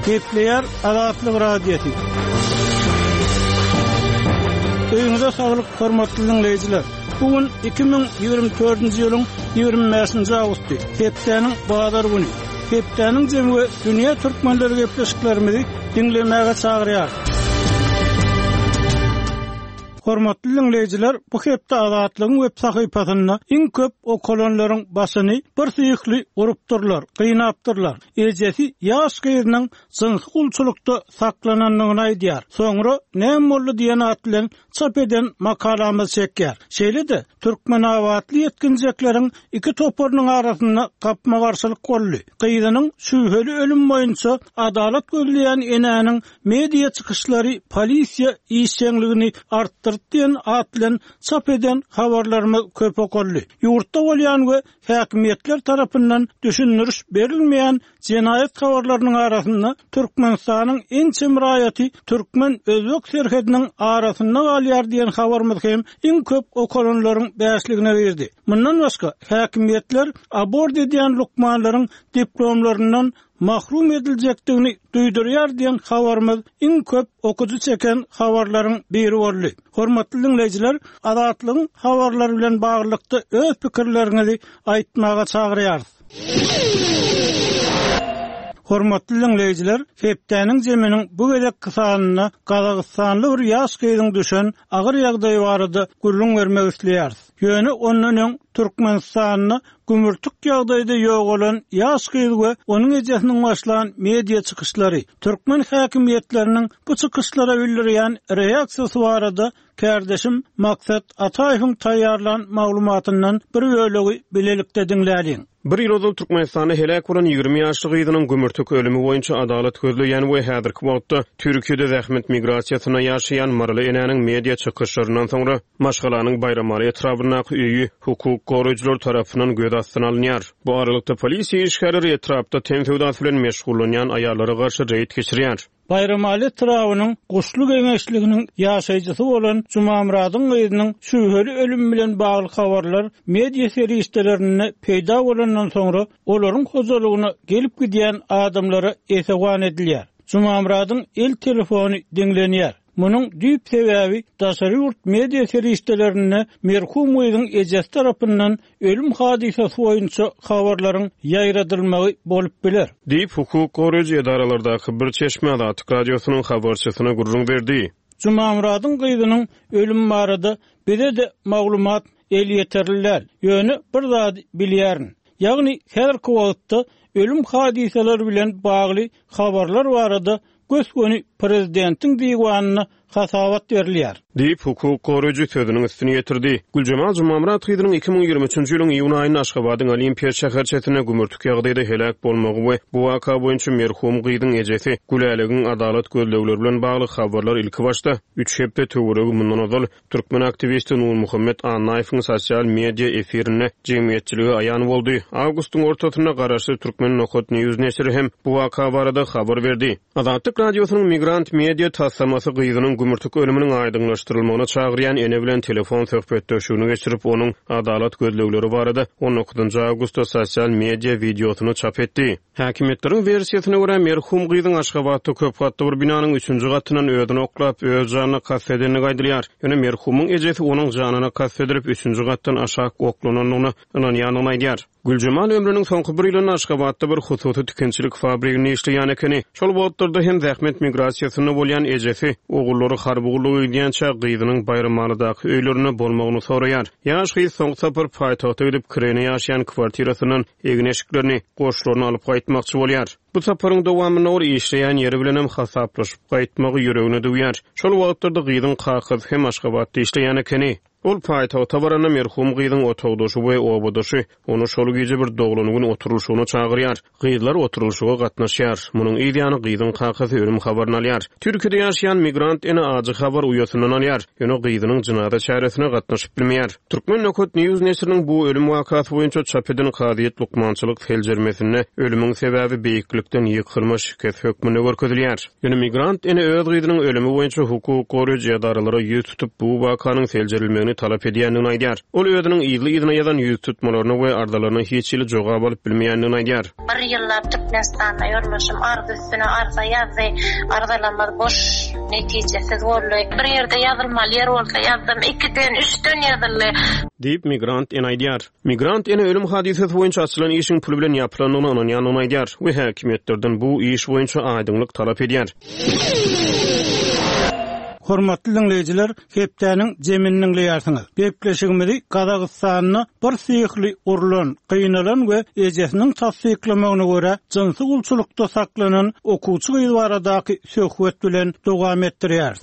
Kepleyer Azatlyk radiosi. Öýüňize saglyk, hormatly dinleýijiler. Bugün 2024-nji ýylyň 25-nji awgusty. Hepdeniň Bazar güni. Hepdeniň jemgy dünýä türkmenleri gepleşiklerimizi dinlemäge çagyrýar. Hormatly dinleýijiler, bu hepde Azatlygyň web sahypasyna iň köp okolonlaryň başyny bir syýykly urupdyrlar, gynapdyrlar. Ejesi ýaş gyzynyň zynhy gulçulukda saklananlygyny aýdýar. Soňra näme boldy diýen at bilen çap eden makalamyz çekýär. Şeýle-de türkmen awatly ýetkinjekleriň iki toparynyň arasyna gapma garşylyk boldy. Gyzynyň şüheli ölüm boýunça adalet gözleýän enäniň media çykyşlary polisiýa işçiligini artdyrdy diýen at bilen çap eden habarlarymyz köp okolly. Ýurtda bolýan we häkimetler tarapyndan düşündiriş berilmeýän jenaýat habarlarynyň arasyna Türkmenistanyň en çemraýaty türkmen özbek serhediniň arasyna galýar diýen habarymyz hem iň köp okolonlaryň bäşligine berdi. Mundan başga häkimetler abort edýän lukmanlaryň diplomlaryndan mahrum ediljekdigini duýdurýar diýen habarymyz iň köp okudy çeken habarlaryň biri boldy. Hormatly dinleýijiler, Azatlygyň habarlary bilen baglykda öz pikirleriňizi aýtmaga çagyrýar. Hormatly dinleýijiler, hepdeniň jeminiň bu gelek kysanyna Gazagstanly bir ýaş gyzyň düşen agyr ýagdaý barada gurrun bermek isleýär. Ýöne onuň Türkmenistanyny gümürtük ýagdaýda ýok bolan ýaş gyzy we onuň ejesiniň başlanan media çykyşlary, türkmen häkimetleriniň bu çykyşlara bildirýän reaksiýasy barada kärdeşim Maksat Ataýewiň taýýarlan maglumatyndan bir bölegi bilelikde dinlädiň. Bir ýyl Türkmenistany helak bolan 20 ýaşly gyzynyň gümürtük ölümi boýunça adalet gözleýän we häzirki wagtda Türkiýede zähmet migrasiýasyna ýaşaýan marly enäniň media çykyşlaryndan soňra Maşgalanyň Bayramaly etrapyndaky öýü hukuk goraýjylar tarapyndan göz astyna alınýar. Bu aralykda polisiýa işgärleri etrapda tenfewdat bilen meşgullanýan aýallara garşy reýd geçirýär. Bayramaly etrawynyň guşly geňeşliginiň ýaşaýjysy bolan Jumamradyň gyzynyň şüheli ölüm bilen bagly habarlar media serişdelerine peýda bolandan soňra olaryň hojalygyna gelip gidýän adamlara esewan edilýär. Jumamradyň el telefony dinlenýär. Munun düýp sebäbi daşary ýurt media serişdelerine merhum gyzyň ejesi tarapyndan ölüm hadisesi boýunça habarlaryň ýaýradylmagy bolup biler. Diýip hukuk goraýjy edaralardaky bir çeşme Azatlyk radiosynyň habarçysyna gurrun berdi. Jumamradyň gyzynyň ölüm barada bize de maglumat el ýeterilýär. Ýöne bir zat bilýärin. Ýagny häzirki wagtda ölüm hadiseleri bilen bagly habarlar barada gösköni prezidentiň diýwanyna hasabat berilýär. Diýip hukuk goraýjy sözüniň üstüne ýetirdi. Güljemal Jumamrat gyzynyň 2023-nji ýylyň iýun aýyny Aşgabatyň Olimpiýa şäherçesine gümürtük ýagdaýda helak bolmagy we bu waka boýunça merhum gyzyň ejesi Gülaligiň adalet gözlegleri bilen bagly habarlar ilki başda 3 hepde töweregi mundan ozal türkmen aktivisti Nur Muhammed Anaýewiň sosial media efirine jemgyýetçiligi aýan boldy. Awgustyň ortasyna garaşy Türkmen Nohut News nesiri hem bu waka barada habar berdi. Azatlyk radiosynyň migrant media tassamasy gyzynyň gümürtük ölüminiň aýdynlaşdyrylmagyna çagyrýan ene bilen telefon söhbetdeşigini geçirip onuň adalet gözlegleri barada 19 awgustda sosial media videosunu çap etdi. Häkimetleriň versiýasyna görä merhum gyzyň Aşgabatda köp gatly bir binanyň 3-nji gatyndan özüni oklap öz janyna kastetdiňi aýdylýar. Ýöne merhumyň ejesi onuň janyna kastetdirip 3-nji gatdan aşağı oklananyny inanýanyny aýdýar. Güljemal ömrüniň soňky bir ýylyny Aşgabatda bir hususy tükençilik fabrikinde işleýän ekeni. Şol wagtlarda hem zähmet migrasiýasyna bolýan ejesi ogullary harbugulyk edýänçä gyzynyň Bayramalydaky öýlerine bolmagyny soraýar. Ýaş gyz soňky sapar paýtagta gidip kirene ýaşaýan kwartirasynyň egin eşiklerini, goşlaryny alyp gaýtmakçy bolýar. Bu saparyň dowamyna ol işleýän ýeri bilen hem hasaplaşyp gaýtmagy ýüregine döwýär. Şol wagtlarda gyzyň kakyz hem Aşgabatda işleýän ekeni. Ol paýtagta barana merhum gyzyň otogdaşy we obodaşy onu şol gece bir doglanugyň oturulşyna çagyrýar. Gyzlar oturulşyga gatnaşýar. Munyň ideýany gyzyň kakasy ölüm habaryny alýar. Türkiýede ýaşaýan migrant ene ajy habar uýasynyň alýar. Ýöne gyzynyň jynada çäresine gatnaşyp bilmeýär. Türkmen Nohut News nesiriniň bu ölüm wakasy boýunça çap eden Kadyet Lukmançylyk feljermesine ölümüň sebäbi beýiklikden ýykylma şirket hökmüne görkezilýär. Ýöne migrant ene öz gyzynyň ölümi boýunça hukuk goraýjy edaralary ýüz tutup bu wakanyň feljerilmegini etmegini talap edýändigini aýdýar. Ol özüniň ýyly-ýylyna ýazan ýüz tutmalaryna we ardalaryna hiç ýyly jogap alyp bilmeýändigini aýdýar. Bir ýyllap Türkmenistanda ýörleşim, ardy üstüne arda ýazdy, ardalanmaz boş netijesiz boldy. Bir ýerde ýazylmaly ýer bolsa ýazdym, 2-den 3-den ýazyldy. Diýip migrant en aýdýar. Migrant ene ölüm hadisesi boýunça açylan işin pul bilen ýapylanyny onuň ýanyna aýdýar we häkimetlerden bu iş boýunça aýdyňlyk talap edýär. Hormatly dinleyijiler, hepdäniň jeminiň leýärsiňiz. Gepleşigimizi Gazagystanyny bir syýhly urulan, gynalan we ejesiniň tasdiklamagyna görä jynsy gulçulukda saklanan okuwçy gyzy baradaky söhbet bilen dowam etdirýär.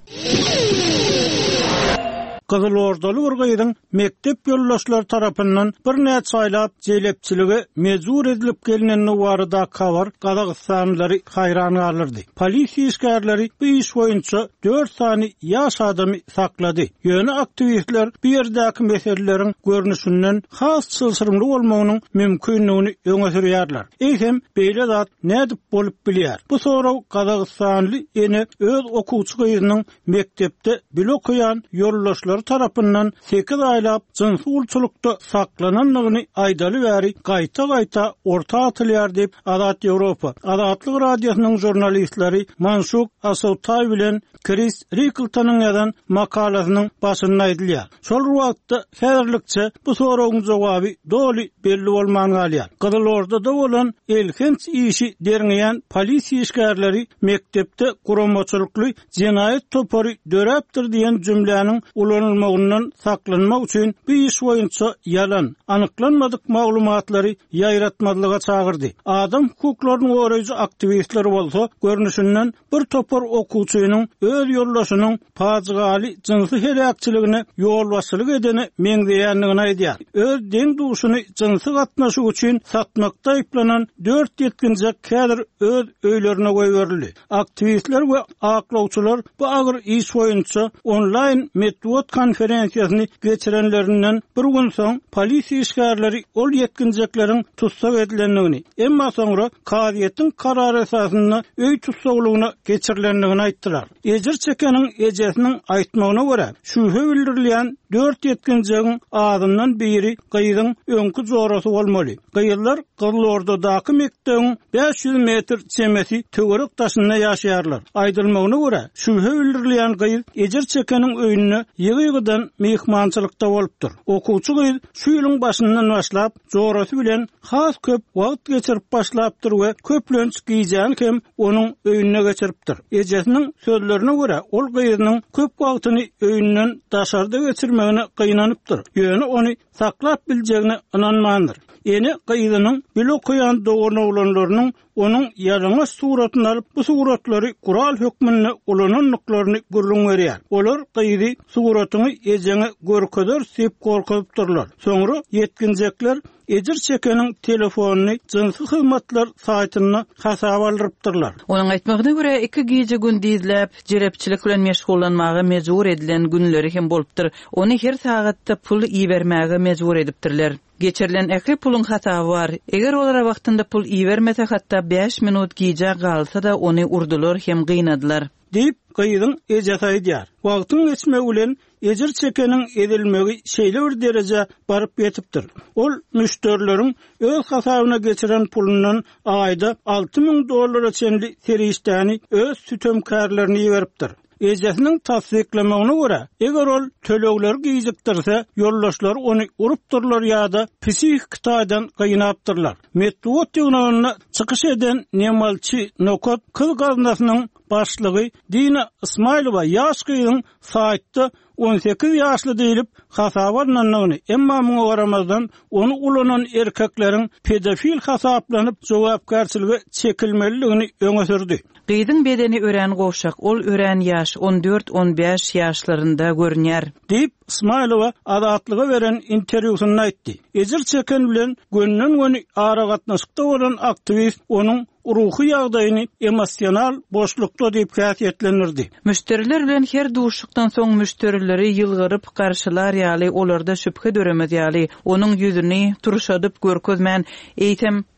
Kızılordaly bir gyzyň mektep ýoldaşlary tarapyndan bir näçe aýlap jelepçiligi mejbur edilip gelineni barada kabar Gazagystanyly haýran galyrdy. Polisiýa işgärleri bu iş boýunça 4 sany ýaş adamy saklady. Ýöne aktivistler bu ýerdäki meseleleriň görnüşinden has çylşyrymly bolmagynyň mümkinligini öňe sürýärler. Eýsem beýle zat nädip bolup bilýär. Bu soraw Gazagystanyly ene öz okuwçy gyzynyň mektepde blokaýan ýoldaşlar tarapyndan 8 aýlap jynsy gulçulukda saklananlygyny aýdaly bäri gaýta orta atylýar diýip Azat Ýewropa Azatlyk radiosynyň jurnalistleri Manşuk Asowtay bilen Chris Rickeltonyň ýazan makalasynyň başynda aýdylýar. Şol wagtda häzirlikçe bu sorawyň jogaby doly belli bolmagy galýar. Gazalordada bolan elhenç işi derňeýän polisiýa işgärleri mektepde guramaçylykly jinayet topary döräpdir diýen jümläniň ulanylmagyndan saklanmak üçin bu iş boýunça ýalan, anyklanmadyk maglumatlary ýaýratmadlyga çagyrdy. Adam hukuklaryny goraýjy aktivistler bolsa, görnüşinden bir topar okuwçynyň öz ýoldaşynyň pajygaly jynsy helakçylygyna ýol başçylyk edeni meňdeýändigini aýdýar. Öz deň duşuny jynsy gatnaşyk üçin satmakda aýplanan 4 ýetkinjek kädir öz öýlerine goýberildi. Aktivistler we aklawçylar bu agyr iş boýunça onlaýn metod konferensiýasyny geçirenlerinden bir gün soň polisiýa işgärleri ol ýetkinjekleriň tutsak edilendigini, emma soňra kadiýetiň karary esasynda öý tutsaglygyna geçirilendigini aýtdylar. Ejir çekeniň ejesiniň aýtmagyna görä, şüphe bildirilýän 4 ýetkinjegiň adından biri gyzyň öňkü zorasy bolmaly. Gyýylar Gazalordadaky mektebiň 500 metr çemesi töwerek taşynda ýaşaýarlar. Aýdylmagyna görä, şüphe bildirilýän gyzy ejir çekeniň öýüne ýygydan mehmançylykda bolupdyr. Okuwçy gyz şu ýylyň başyndan başlap zorasy bilen has köp wagt geçirip başlapdyr we köplenç giýjän hem onuň öýüne geçiripdir. Ejesiniň sözlerine görä, ol gyzynyň köp wagtyny öýünden daşarda geçirmegine gynanypdyr. Ýöne ony saklap biljegine inanmandyr. Ene gyzynyň blokaýan doganawlanlarynyň onuň ýalňaç suratyny alyp bu suratlary kural hökmüne ulananlyklaryny gürlüň berýär. Olar gyzy suratyny ejeňe görkezär sep gorkadypdyrlar. Soňra ýetkinjekler ejir çekeniň telefonyny jynsy hyzmatlar saýtyna hasap aldyrypdyrlar. Onuň aýtmagyna görä 2 gece gün diýilip, jerepçilik bilen meşgullanmagy mejbur edilen günleri hem bolupdyr. Ony her sagatda pul iýermäge mejbur edipdirler. Geçirilen ekli pulun hatawy bar. Eger olara wagtynda pul iýermese hatda 5 minut giýje galsa da ony urdular hem gıynadylar. Diýip gyzyň ejesi aýdýar. Wagtyň geçmegi bilen ejir çekeniň edilmegi şeýle bir derece baryp ýetipdir. Ol müşterileriň öz hasabyna geçiren pulundan aýda $6,000 çenli serişdäni öz sütömkärlerini ýeripdir. Ejesiniň tasdiklamagyna görä, eger ol tölegler giýjekdirse, ýoldaşlar ony urupdyrlar ýa-da psihik taýdan gynapdyrlar. Metod ýygnagyna çykyş eden Nemalçy Nokot kız gaznasynyň başlygy Dina Ismailowa ýaş gyzyň saýtda 18 ýaşly diýilip hasabarlananyny, emma muňa garamazdan onu ulanan erkekleriň pedofil hasaplanyp jogapkärçiligi çekilmeliligini öňe sürdi. Gyzyň bedeni ören gowşak, ol ören ýaş 14-15 ýaşlarynda görünýär. Diýip Ismailowa Azatlyga beren interwýusynda aýtdy. Ejir çeken bilen gönnün ara gatnaşykda bolan aktivist onuň ruhy ýagdaýyny emosional boşlukda diýip häsiýetlendirdi. Müşteriler bilen her duşukdan soň müşterileri ýylgyryp garşylar ýaly olarda şüphe döremez ýaly onuň ýüzüni turşadyp görkezmän eýtem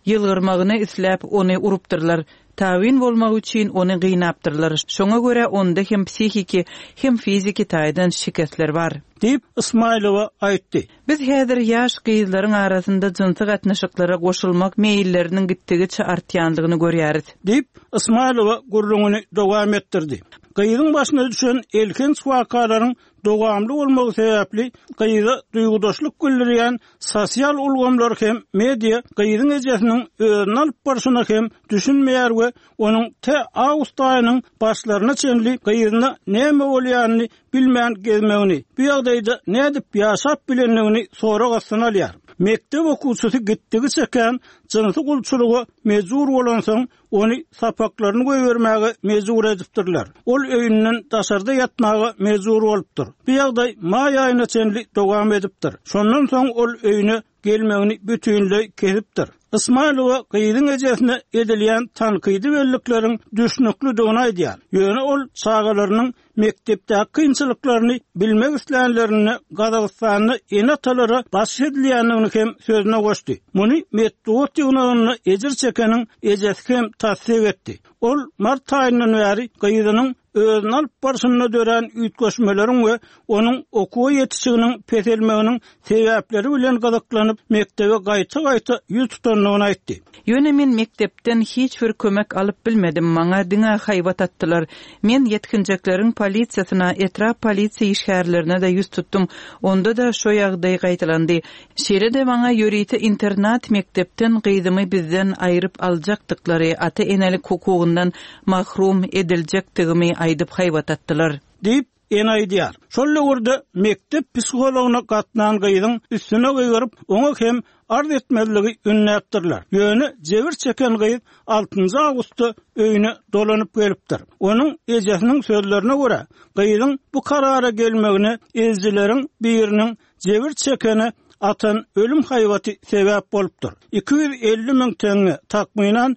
Yılgırmagyny isläp ony urupdyrlar. Tawin bolmak üçin ony gynapdyrlar. Şoňa görä onda hem psihiki hem fiziki taýdan şikestler bar. Dip Ismailowa aýtdy. Biz häzir ýaş gyzlaryň arasynda jinsy gatnaşyklara goşulmak meýilleriniň gitdigiçe artýandygyny görýäris. Dip Ismailowa gurrungyny dowam etdirdi. Gyzyň başyna düşen elken swakalaryň dowamly bolmagy sebäpli gyzy duýgudaşlyk güllerýän sosial ulgamlar hem media gyzyň ejesiniň özüni alyp barşyna hem düşünmeýär we onuň te awgust aýynyň başlaryna çenli gyzyna näme bolýanyny bilmän gezmegini, bu ýagdaýda nädip ýaşap bilenligini soragasyn alýar. Mektep okuwçysy gitdigi çeken jinsy gulçulugy mejbur bolansoň ony sapaklaryny goýbermäge mejbur edipdirler. Ol öýünden daşarda ýatmagy mejbur bolupdyr. Bu ýagdaý maý aýyna çenli dowam edipdir. Şondan soň ol öýüne gelmegini bütünlei kesipdir. Ismailowa gyzyň ejesine edilýän tankydy bellikleriň düşnüklüdigini aýdýar. Ýöne ol çağalarynyň mektepde kynçylyklaryny bilmek isleýänlerini Gazagystanyň enatalary baş edilýändigini hem sözüne goşdy. Muny metduat ýygnagyny ejir çekeniň ejesi hem tasdik etdi. Ol mart aýyndan bäri gyzynyň özüni alyp barşyna dören üýtgeşmeleriň we onuň okuwa ýetişiginiň peselmeginiň sebäpleri bilen gazaklanyp mektebe gaýta ýüz tutanlygyny aýtdy. Ýöne men mektepden hiç bir kömek alyp bilmedim. Maňa diňe haýbat atdylar. Men ýetkinjekleriň polisiýasyna, etrap polisiýa işgärlerine de ýüz tutdum. Onda da şo ýagdaý gaýtalandy. Şeýle-de maňa ýöriti internat mektepden gyzymy bizden aýryp aljakdyklary, ata enelik hukugyndan mahrum ediljekdigimi aýdyp haýbat atdylar. Dip enaýdýar. Şol ýerde mektep psihologyna gatnan gyzyň üstüne goýup, oňa hem arz etmezligi ünläpdirler. Ýöne jebir çeken gyz 6 awgustda öýüne dolanyp gelipdir. Onuň ejesiniň sözlerine görä, gyzyň bu karara gelmegine ezjileriň biriniň jebir çekeni atan ölüm haýwaty sebäp bolupdyr. 250 000 teňe takmynan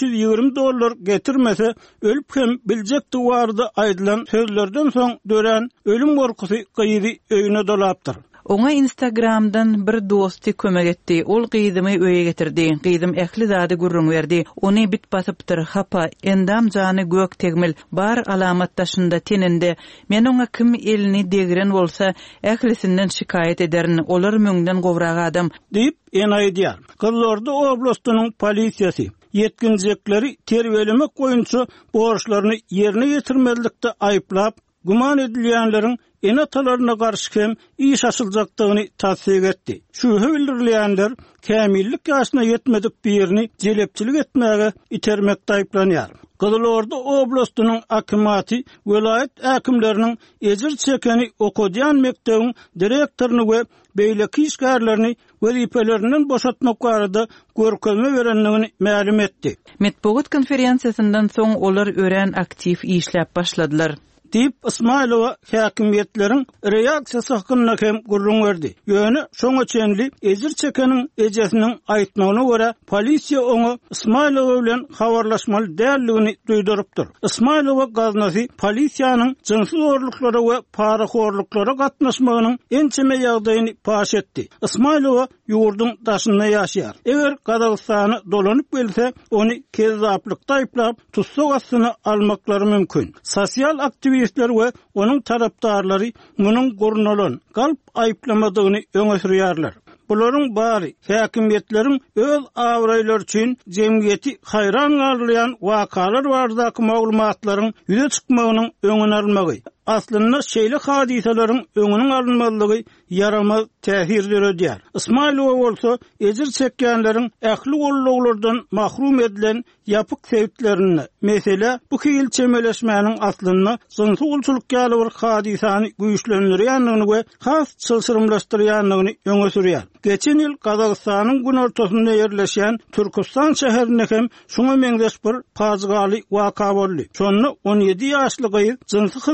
$520 getirmese ölüp hem biljekdi wardy aýdylan sözlerden soň dören ölüm gorkusy gyzy öýüne dolapdyr. Oňa Instagramdan bir dosty kömek etdi. Ol gyzymy öýe getirdi. Gyzym ähli zady gurrun berdi. Ony bit basypdyr. Hapa, endam jany gök tegmil. Bar alamatdaşynda teninde. Men oňa kim elini degiren bolsa, ählisinden şikayet ederin. Olar müňden gowrak adam. Diýip enaýdýar. Kızlardy oblastynyň polisiýasy ýetkinjekleri terbiyelemek boýunça borçlaryny ýerine ýetirmezlikde aýplap, guman edilýänleriň enatalaryna garşy hem iş açyljakdygyny tasdik etdi. Şuhy bildirilýänler kämillik ýaşyna ýetmedik birini jelepçilik etmäge itermekde aýplanýar. Kızılordu oblastynyň hakimiýeti vilayet häkimleriniň ejir çekeni okudýan mektebiň direktoruny we beýleki işgärlerini wezipelerinden boşatmak barada görkezme berenligini ma'lum etdi. Metbuat konferensiýasyndan soň olar ören aktiv işläp başladylar. Dip Ismailowa häkimiýetleriň reaksiýasy hakynda hem gurrun berdi. Ýöne şoňa çenli ejir çekeniň ejesiniň aýtmagyna görä polisiýa oňa Ismailowa bilen habarlaşmaly däldigini duýdurypdyr. Ismailowa gaznasy polisiýanyň jinsy zorluklara we paraxorluklara gatnaşmagynyň ençeme ýagdaýyny paş etdi. Ismailowa ýurduň daşynda ýaşaýar. Eger Gazagystany dolanyp gelse, ony kezzaplikde aýplap tutsak astyna almaklary mümkin. Sosial aktivistler we onuň tarapdarlary munyň gurnalan galp aýplamadygyny öňe sürýärler. Bularyň bary häkimiýetleriň öz awraýlary üçin jemgyýeti haýran garlaýan wakalar bardaky maglumatlaryň ýüze çykmagynyň öňüne almagy. Aslında şeýle hadiselerin öňüniň alınmalygy yaramaz täsir berýär. Ismailowa bolsa ejir çekýänleriň ähli golluglardan mahrum edilen ýapyk sebäplerini, mesele bu hil çemeleşmäniň aslynda jinsy ulçuluk ýaly bir hadisany güýçlendirýändigini we has çylsyrymlaşdyrýandygyny öňe sürýär. Geçen ýyl Gazagystanyň gün ortasynda ýerleşen Türkistan şäherinde hem şoňa meňzeş bir pazgaly waka boldy. Şonu 17 ýaşly gyz jinsy hyzmatdan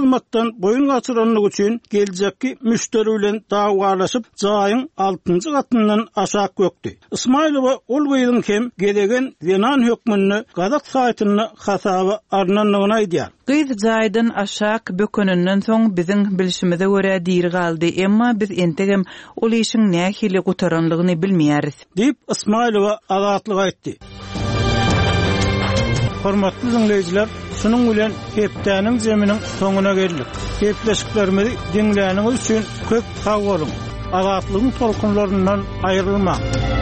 Talibanlardan boyun gaçyranlyk üçin geljekki müşteri bilen dagwalaşyp jaýyň 6-njy gatyndan aşağı gökdi. Ismailowa ol gylyň hem gelegen Zenan hökmüni Gazak saýtyna hasaba arnanlygyny aýdýar. Gyz jaýdan aşağı bökönünden soň biziň bilişimize görä diýir galdy, emma biz entegem ol işiň nähili gutaranlygyny bilmeýäris. Diýip Ismailowa azatlyk aýtdy. Hormatly dinleyijiler, şunun bilen hepdäniň jeminiň soňuna geldik. Hepleşiklerimizi dinläniňiz üçin köp sag bolun. Azatlygyň tolkunlaryndan aýrylma.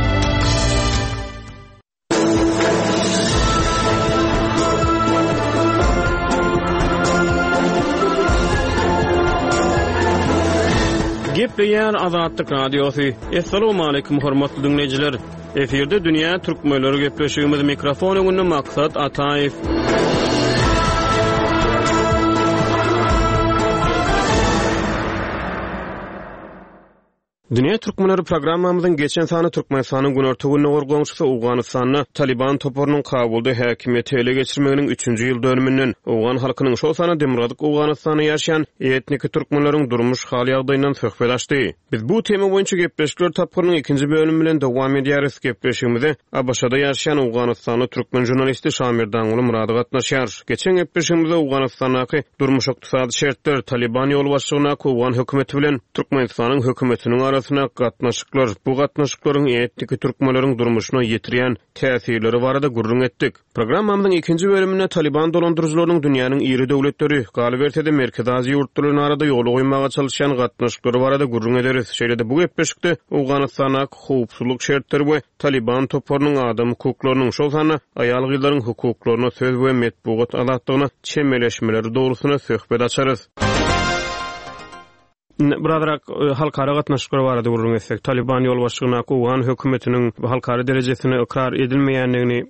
Gepleýär Azatlyk radiosu. Assalamu alaykum hormatly dinleyijiler. Eferde dünýä türkmenleri gepleşigimiz mikrofon öňünde maksat Ataýew. Dünya Türkmenleri programmamyzyň geçen sany Türkmenistanyň günertügüne gorgonşysy Awganystanyň Taliban toporunyň Kabulda häkimiýeti ele geçirmeginiň 3-nji ýyl dönüminden Awgan halkynyň şol sany demokratik Awganystanda ýaşaýan etnik türkmenleriň durmuş haly ýagdaýyndan söhbet açdy. Biz bu tema boýunça gepleşikler tapgyrynyň 2-nji bölümi bilen dowam edýäris. Gepleşigimizde Abaşada ýaşaýan Awganystanly türkmen jurnalisti Şamir Dangly Murady gatnaşýar. Geçen gepleşigimizde Awganystandaky durmuş ykdysady şertler, Taliban ýol başçylygyna Awgan hökümeti bilen Türkmenistanyň hökümetiniň gatnaşyklar, bu gatnaşyklaryň etnik türkmenleriň durmuşyna ýetirýän täsirleri barada gurrun etdik. Programmamyzyň 2-nji bölüminde Taliban dolandyrjylarynyň dünýäniň iri döwletleri, Galbertede Merkez Aziýa ýurtlarynyň arada ýol goýmaga çalışan gatnaşyklary barada gurrun ederiz. Şeýle-de bu gepleşikde Awganystanyň howpsuzlyk şertleri we Taliban toporunyň adam hukuklarynyň şol sany aýal gyzlaryň hukuklaryna söz we medpugat azatlygyna çemeleşmeleri dogrusyna söhbet açarys. Bradarak halkara gatnaşyklary barada gurrun etsek, Taliban ýol başçylygyna Awgan hökümetiniň halkara derejesine ikrar edilmeýänligini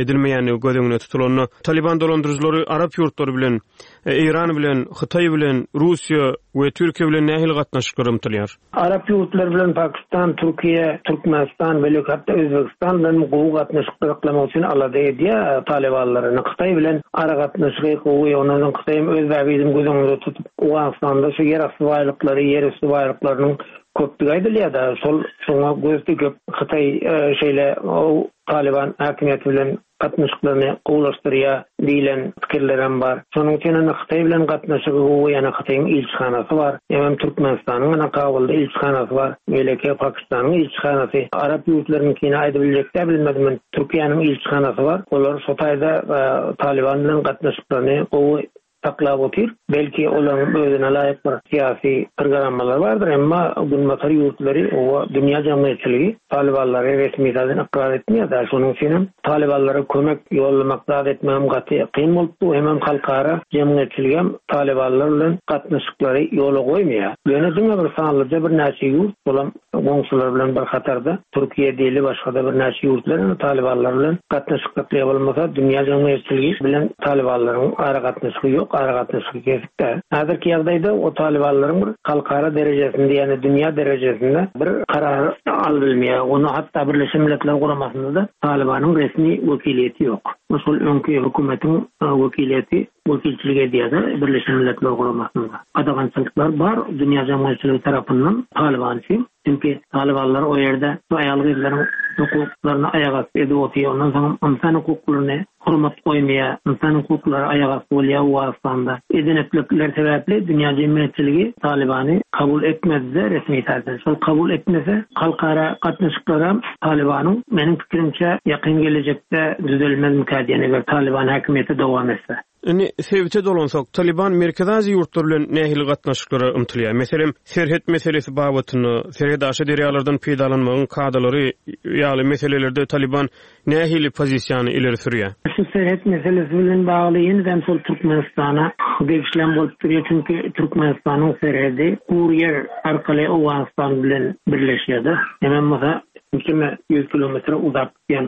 göz tutulanyny Taliban dolandyrjylary Arap ýurtlary bilen, Iran bilen, Hytaý bilen, Russiýa we Türkiýe bilen nähili gatnaşyklary ymtylýar. Arap ýurtlary bilen Pakistan, Türkiýe, Türkmenistan we hatda Özbegistan bilen gowy gatnaşyklary iklamak üçin alada edýär Talibanlaryny. Hytaý bilen ara gatnaşyky gowy onlaryň Hytaý öz bägizim gözüňde tutup Awganystanda şu yer asty baýlyklary, yer üstü baýlyklarynyň köpdigi aýdylýar-da. Şoňa göz dikip Hytaý şeýle Taliban häkimiýeti bilen gatnaşyklaryny gowlaşdyrýar diýilen pikirlerim bar. Şonuň üçin Hytaý bilen gatnaşyky gowy ýa-da Hytaýyň ilçihanasy bar. Hem Türkmenistanyň Kabulda ilçihanasy bar. Meleke Pakistanyň ilçihanasy, Arap ýurtlarynyň aýdybiljekler bilmedim. Türkiýanyň ilçihanasy bar. Olar Hytaýda Taliban bilen gatnaşyklaryny gowy taklap otir. Belki olaryň özüne laýyk bir syýasy programmalar bardyr, emma gülmatar ýurtlary o dünýä jamaýatçylygy Talibanlary resmi taýdan ikrar etmeýär. Şonuň üçin Talibanlara kömek ýollamak etmem gaty kyn bolupdy. Hem halkara jamaýatçylygy Talibanlar bilen gatnaşyklary ýola goýmaýar. Ýöne diňe bir sanlyca bir näçe ýurt bolan goňşular bilen bir hatarda Türkiýe diýili başga da bir näçe ýurtlar Talibanlar bilen gatnaşykly bolmasa dünýä jamaýatçylygy bilen Talibanlaryň ara gatnaşyky ýok. Aragatlyşyk kesipde. Häzirki ýagdaýda o Talibanlaryň bir halkara derejesinde, ýani dünýä derejesinde bir karar alınmaýar. Onu hatda Birleşen Milletler Guramasynda da Talibanyň resmi wekiliýeti ýok. Mesul öňki hökümetiň wekiliýeti wekilçilik edýär Birleşen Milletler Guramasynda. Adagançylyklar bar dünýä jamaýatçylygy tarapyndan Taliban üçin. Çünki Talibanlar o ýerde aýal gyzlaryň hukuklaryny aýaga edip otýar. Ondan soň insan hukuklaryny hormat goýmaýar. İnsan hukuklary aýaga bolýar Awganystanda. Edeneklikler sebäpli dünýä jemaatçyligi Talibany kabul etmezdi resmi taýdan. Şol kabul etmese halkara gatnaşyklary Talibanyň meniň pikirimçe ýakyn gelecekde düzelmez mükadiýene ber Taliban häkimiýeti dowam etse. Sebäpte dolansak Taliban Merkez Aziýa ýurtlary bilen nähili gatnaşyklary ymtylýar. Meselem serhet meselesi babatyny, serhet aşy derýalardan peýdalanmagyň kadalary ýaly meselelerde Taliban nähili pozisiýany ileri sürýär. Şu serhet meselesi bilen bagly ýene şol Türkmenistana geçişlen bolup durýar, çünki Türkmenistanyň serhedi Guryer arkaly Awganystan bilen birleşýär. Hemen mesela 200 kilometre uzak ýan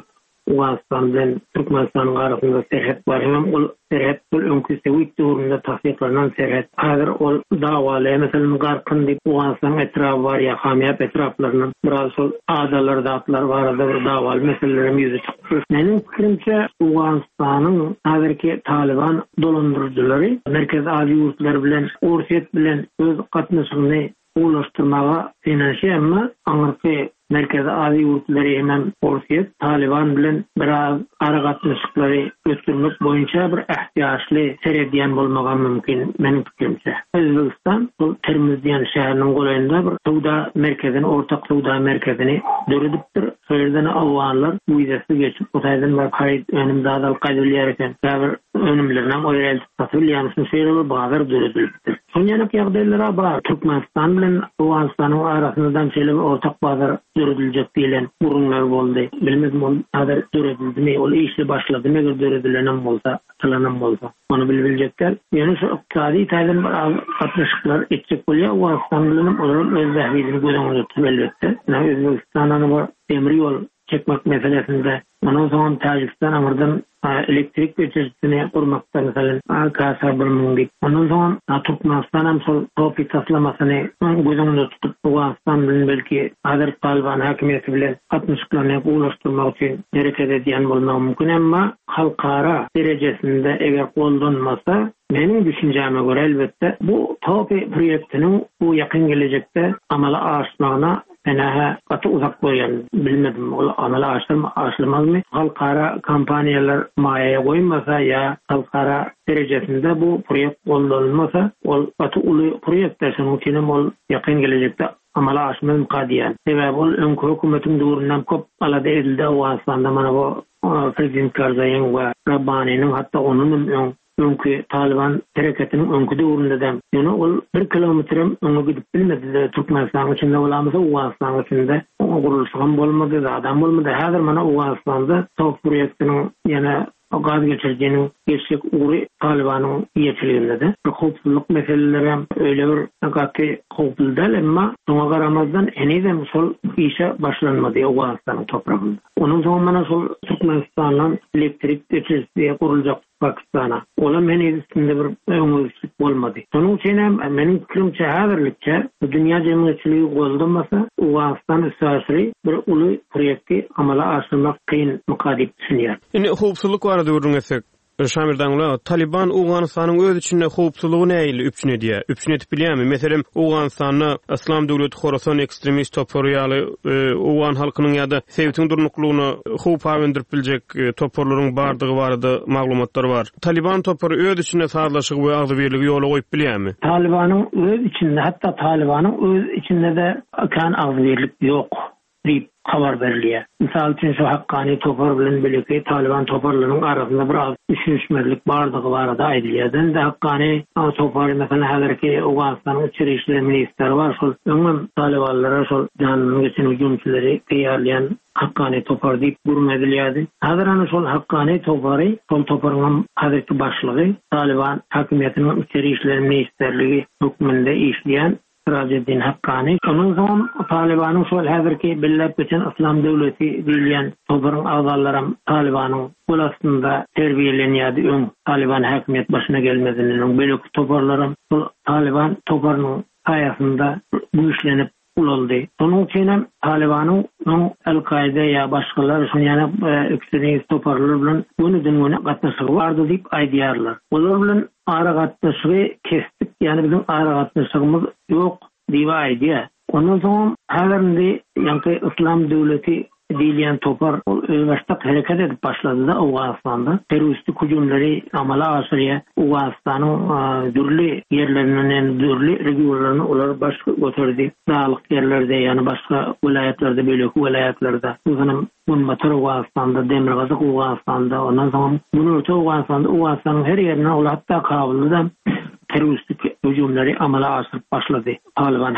Uganistan bilen Türkmenistan arasında serhet var. Hem ol serhet bu önkü Sewit döwründe tasdiklanan serhet. Hazır ol dawaly meselem garkyn diýip Uganistan etrafy var ya hamiyat etraflarynyň biraz sol adalar dağlar var da bir dawaly meselelerim ýüze çykdy. Menin pikirimçe Uganistanyň hazırki Taliban dolandyrjylary Merkez Aziýa ýurtlary bilen Orset bilen öz gatnaşygyny ulaştırmaga finansiýa emma aňyrky Merkez Aziýa ýurtlary hem Orset Taliban bilen biraz aragatnaşyklary götürmek boýunça bir ihtiýaçly serediýän bolmagan mümkin menin pikirimçe. Özbegistan bu Termizdiýan şäheriniň goýunda bir sowda merkezini, ortak sowda merkezini döredipdir. Şeýerden awganlar bu ýerde geçip otaýdan bir haýyt önümde adal gaýdylýar eken. Bäzir önümlerden oýraldyp satylýan şeýle bazar döredipdir. Şonýalyk ýagdaýlara bar Türkmenistan bilen Awganistanyň arasyndan şeýle ortak bazar dörediljek diýilen urunlar boldy. Bilmezdim ol hazır döredildimi, ol işi başlady, meger döredilen bolsa, atylanan bolsa. Onu biljekler. Ýani şu iqtisadi taýdan bir gatnaşyklar etjek bolýar. Awganistan bilen olaryň öz zähidini göňe tutup elbetde. Özbekistanyň temir ýol çekmek meselesinde ondan soň Tajikistan amyrdan elektrik geçişini kurmakta mesela kasar bir mungik. Ondan soň Türkmenistan hem sol topi taslamasyny göňe tutup Awganistan bilen belki hazır Taliban hakimiyeti bilen gatnaşyklaryny ulaşdyrmak üçin hereket edýän bolmagy mümkin, emma halkara derejesinde eger gollanmasa menin düşünjäme görä elbetde bu topi proýektiniň bu ýakyn gelecekde amala aşmagyna Enaha katı uzak koyan bilmedim ol amala aşılmazmı? Halkara kampaniyalar mayaya koymasa ya halkara derecesinde bu proyekt olunmasa ol katı ulu proyektleşen mümkinim ol yakın gelecekte amala aşmaz mukadiyen. Sebep ol önkü hükümetin doğrundan kop alada edildi Awganistan'da mana bu Prezident Karzay'ın ve Rabbani'nin hatta onun önkü Taliban hareketinin önkü doğrundan yani ol 1 kilometre öňe gidip bilmedi Türkmenistan içinde olamasa Awganistan içinde gurulşan bolmady da adam bolmady. Hazır mana Awganistan'da top proyektiniň yana gaz geçirdiğinin geçecek uğru Taliban'ın yetiliğinde de. Hopsuzluk meseleleri öyle bir nakati hopsuz değil ama ona karamazdan eniden sol işe başlanmadı Awganistan'ın toprağında. Onun zamanına sol Türkmenistan'la elektrik geçirdiği kurulacak Pakistan'a. Olam enidisinde bir öňüzlük olmadı. Onun için benim fikrimçe hazırlıkça dünya cemiyetçiliği goldanmasa Awganistan üstüsü bir ulu projekti amala aşırmak kıyın mukadip düşünüyor. Ine hopsuzluk var diýerdiňizek. Şamirdanlar Taliban Awganistanyň öz içinde howpsuzlygy näýil üpçünetip bilýärmi? Meselem Awganistanyň İslam döwleti Horasan ekstremist toporyaly Awgan halkynyň ýa-da Sewitiň durnuklugyny howpa wendirip biljek toporlaryň bardygy barada maglumatlar bar. Taliban topory öz içinde sarlaşyk we agzybirligi ýola goýup bilýärmi? Talibanyň öz içinde hatta Talibanyň öz içinde de kan agzybirlik ýok diýip habar berilýär. Misal üçin şu haqqany topar bilen birlikde Taliban toparlarynyň arasynda bir az düşünşmezlik bardygy barada aýdylýar. Da haqqany topar mesela hazırki Awganistanyň içeri işler ministeri var. Şol öňüm Talibanlara şol janyny geçen hüjümçileri teýýarlayan haqqany topar diýip gurun edilýärdi. Hazır ana şol haqqany topary, şol toparyň hazırki başlygy Taliban hakimiýetiniň içeri işler ministerligi hökmünde işleýän Sirajuddin Haqqani. Onun zaman Taliban'ın şol hazırki billep geçen İslam devleti diýilýän toparyň agzalary Taliban'ın bol aslında terbiýelenýärdi öň Taliban hakimiýet başyna gelmeziniň belki toparlarym Taliban toparynyň aýasynda güýçlenip ulaldy. Onun için Taliban'ın El-Kaide ya başkalar şunu yani ekstremist toparlar bilen bunu gatnaşygy bardy diýip aýdýarlar. Olar bilen ara gatnaşygy kestik. Yani bizim ara gatnaşygymyz ýok diýip aýdýar. Ondan soň häzirde ýa-ni İslam döwleti diýilýän topar baştak hereket edip başlady da Awganistanda. Teröristik hüjümleri amala aşyrýar. Awganistanyň dürli ýerlerinden dürli regionlaryny olar başga götürdi. Dağlyk ýerlerde ýani başga vilayatlerde beýleki vilayatlerde. Bunyň Bunmatar Awganistanda, Demirgazak Awganistanda, ondan soň bunu Awganistanda, Awganistanyň her ýerine olar hatda Kabulda teröristik hüjümleri amala aşyryp başlady. Taliban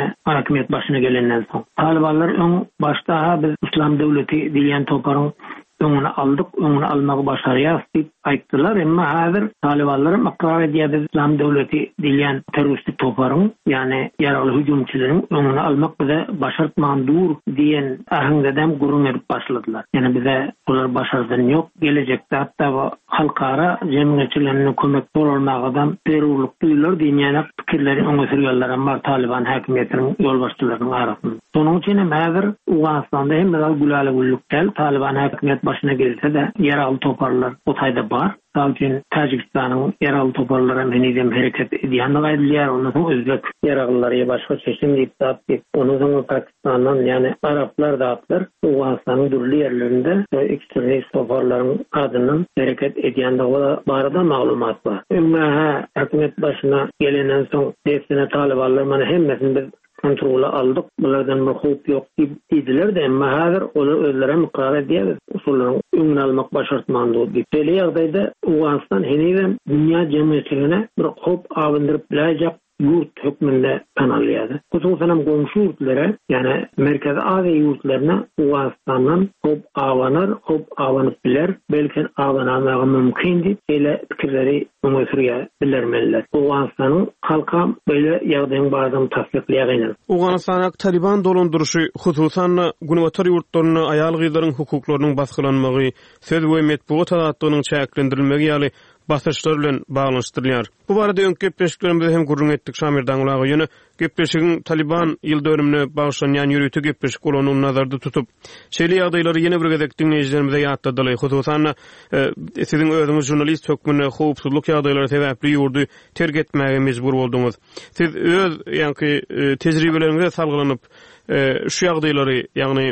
hakimiýet başyna gelenden soň. Talibanlar öň başda biz İslam döwleti diýen toparyň öňüne aldyk, öňüne almagy başarýas diýip aýtdylar. Emma häzir Talibanlar makrar edýär İslam döwleti diýen terroristlik toparyň, ýani ýaraly hüjümçileriň öňüne almak bize başartmandyr diýen ahyňdam gurun edip başladylar. Ýani bize bular başardan ýok, gelecekde hatda halkara jemgyýetçilerine kömek bolanmagydan terrorluk duýular diýen pikirleri öňe sürýärler bar Taliban häkimetiniň ýolbaşçylarynyň arasynda. Şonuň üçin häzir Awganistanda hem gulaly gullukda Taliban häkimet başyna gelse de ýaraly toparlar o taýda bar. Salçin Tajikistanyň ýaraly toparlary menizem hereket edýänligi aýdylýar. Onuň özbek ýaragylary başga çeşim diýip tapdy. Onuň Pakistandan ýani Araplar da atlar Awganistanyň durly ýerlerinde ekstremist toparlaryň adynyň hereket edýänligi barada maglumat bar. Emma häkimet başyna gelenden soň hepsine Talibanlar mana hemmesini biz kontrola aldık. Bulardan bir hop yok dediler de emma häzir olar özleri mukrar edýär. Usullaryň öňüne almak başartmandy diýip. Şeýle ýagdaýda Awganistan henüz dünya jemgyýetine bir hop awyndyryp biläjek yurt hükmünde tanalýady. Hususan goňşy ýurtlara, ýani Merkez Aziýa ýurtlaryna Awganistandan hop awanar, hop awanyp biler, belki awanamagy mümkin diýip şeýle pikirleri öňe sürýär bilermeliler. Awganistanyň halka böyle ýagdaýyň bardan tasdiqlaýar. Awganistanyň Taliban dolandyrşy hususan günwatar ýurtlaryny aýal gyzlaryň hukuklarynyň basgylanymagy, söz we medeniýet adatlarynyň çäklendirilmegi ýaly basışlar bilen baglanşdyrylýar. Bu barada öňki gepleşiklerimizde hem gurrun etdik Şamir Dağlagy ýöne gepleşigiň Taliban ýyl döwrümine baglanýan ýürüti gepleşik bolanyny nazarda tutup, şeýle ýagdaýlary ýene bir gezek dinleýijilerimize ýatdadylar. Hususan siziň özüňiz jurnalist hökmüne howpsuzlyk ýagdaýlary sebäpli ýurdu terk etmäge mejbur bolduňyz. Siz öz ýa-ni tejribeleriňizde salgylanyp şu ýagdaýlary, ýagny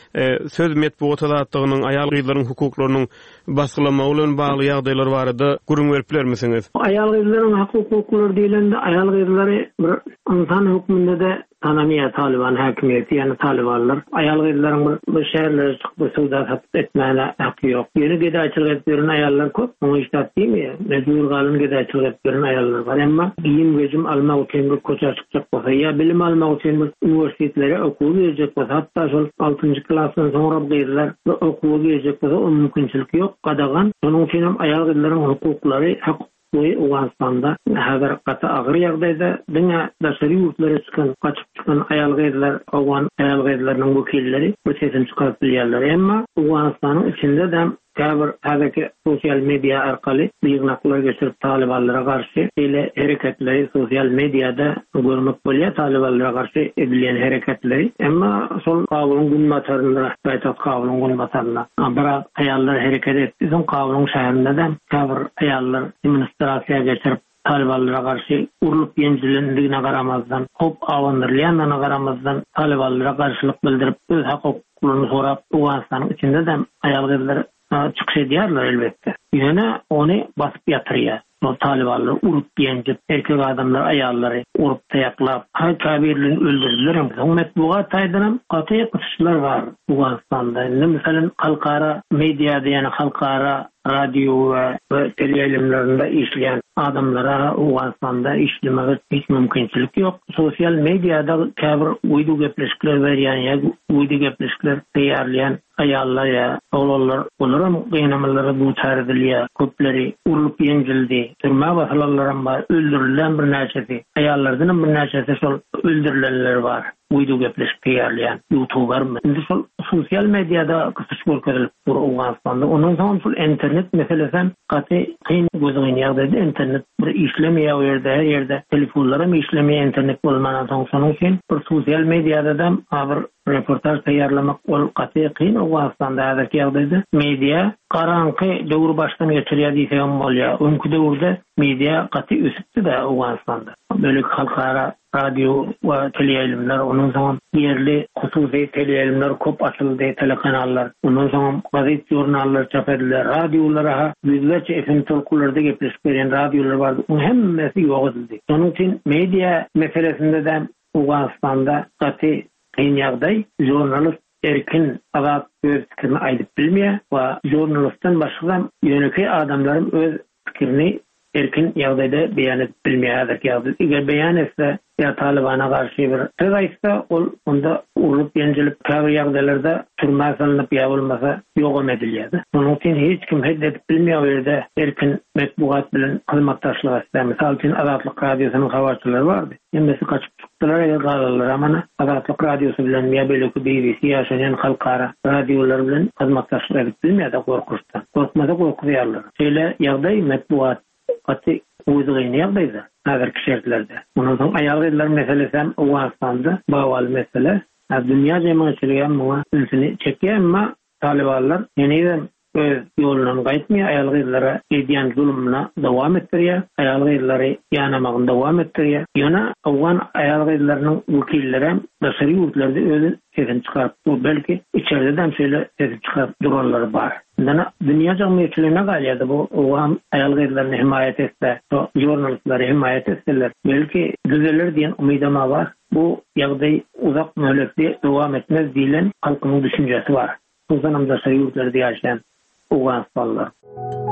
söz medeniýet adatlygynyň aýal gyzlaryň hukuklarynyň basgylamagy bilen bagly ýagdaýlar barada gurrun berip bilermisiňiz? Aýal gyzlaryň hukuklary diýilende aýal gyzlary bir insan hukmunda da tanamaya Taliban hakimiyeti, yani Talibanlar aýal gyzlaryň bir şäherlere çykyp sowda satyp etmäne haky ýok. Ýene gedaçylyk etdiren aýallar köp. Muňa iştat diými? Mejbur galyň gedaçylyk etdiren aýallar bar. Emma giýim gejim almak üçin bir koça çykjak bolsa, ýa bilim almak üçin bir üniversitetlere okuw berjek bolsa, hatda şol 6-njy klasdan soňra gyzlar okuw berjek bolsa, o mümkinçilik ýok. Gadagan, şonuň üçin hem aýal gyzlaryň hukuklary Awganistanda häzir gata agyr ýagdaýda dünya daşary ýurtlara çykan, gaçyp çykan aýal gyzlar, Awgan aýal gyzlarynyň wekilleri bu sesin çykaryp bilýärler. Emma Awganistanyň içinde de käbir häzirki sosial media arkaly ýygnaklar geçirip Talibanlara garşy ile hereketleri sosial mediada görmek bolýar. Talibanlara garşy edilen hereketleri. Emma şol Kabulyň günbatarynda, Baýtak Kabulyň günbatarynda bir aýallar hereket etdi. Şol Kabulyň şäherinde de käbir aýallar administrasiýa geçirip Talibanlara garşy urulyp ýenjilendigine garamazdan, hop awandyrylýanyna garamazdan Talibanlara garşylyk bildirip öz hukuklaryny sorap Awganistanyň içinde de aýal gyzlar çıkış edýärler elbetde. Ýöne ony basyp ýatyrýar. O Talibanlar urup ýenjip, erkek adamlar aýallary urup taýaklap, kabirlerini öldürdiler. Medeniýet taýdanam gaty kyslar bar Awganistanda. Meselem halkara mediada, ýani halkara radio we teleýaýlanlarynda işleyen adamlara Awganistanda işlemege hiç mümkinçilik ýok. Sosial mediada käbir uýdu gepleşikler berýän, ýa uýdu gepleşikler taýýarlayan aýallar ýa oğlanlar olaram gynamalara duçar edilýär. Köpleri urulyp ýenjildi. Türme basalanlaram bar, öldürülen bir näçesi. Aýallardan bir näçesi şol öldürülenler bar. Uýdu gepleşik taýýarlayan YouTuber'my? Indi şol sosial mediada gysyş bolýar Awganistanda. Onuň soň şol internet meselesen gaty kyn gözüň ýagdaýda internet bir işlemeýär ýerde, her ýerde telefonlara işlemeýär internet bolmanan soň şonuň üçin bir sosial mediada da bir reportaj taýýarlamak ol gaty kyn Awganistanda häzirki ýagdaýda media garanky döwür başdan geçirýär diýsem bolýar. Öňkü döwürde media gaty ösüpdi de Awganistanda. Bölük halkara radio we teleýaýlanlar, onuň soň ýerli hususy teleýaýlanlar köp açyldy, telekanallar, onuň soň gazet jurnallar çap edildi, radiolara yüzlerce FM tolkularda gepleşip beren radiolar bar. O hemmesi ýok edildi. Onuň üçin media meselesinde de Awganistanda gaty kyn ýagdaý, jurnalist erkin azat öz pikirini aýdyp bilmeýär we jurnalistden başga ýöneki adamlaryň öz pikirini erkin ýagdaýda beýan edip bilmeýärdir ýagdaý. Eger beýan etse ya Talibana karşı bir teröristse onda ulup yenilip käbir ýagdaýlarda türmä salynıp ýabylmasa ýogam edilýärdi. Onuň üçin hiç kim heddet bilmeýär ýerde erkin metbuat bilen hyzmatdaşlyk etdi. Misal üçin Azatlyk radiosynyň habarçylary bardy. Emmesi kaçyp çykdylar ýa galalar, ama Azatlyk radiosy bilen ýa belki BBC ýaşaýan halkara radiolar bilen hyzmatdaşlyk edip bilmeýärdi gorkuşdan. Gorkmada gorkuýarlar. Şeýle ýagdaý metbuat aty uýdugyny ýagdaýda häzirki şertlerde. Ondan soň aýalgylar meselesi hem Awganistanda bawal mesele. Dünýä jemaatçylygy muňa ünsini çekýär, ama Talibanlar ýene öz ýolundan gaýtmaýar, aýalgylara edýän zulmuna dowam etdirýär, aýalgylary ýanamagyny dowam etdirýär. Ýöne Awgan aýalgylarynyň wekilleri daşary ýurtlarda özü sesini çykaryp, belki içeride de şeýle sesini çykaryp durarlar bar. Dana dünýä jamaatçylygyna galýady bu Awgan aýalgylaryny himayet etse, jurnalistlary himayet etseler, belki düzeler diýen umydama bar. Bu ýagdaý uzak möhletde dowam etmez diýilen halkyň düşünjesi bar. Bu zanamda şeýle ýurtlarda ýaşaýan Awganistanlylar.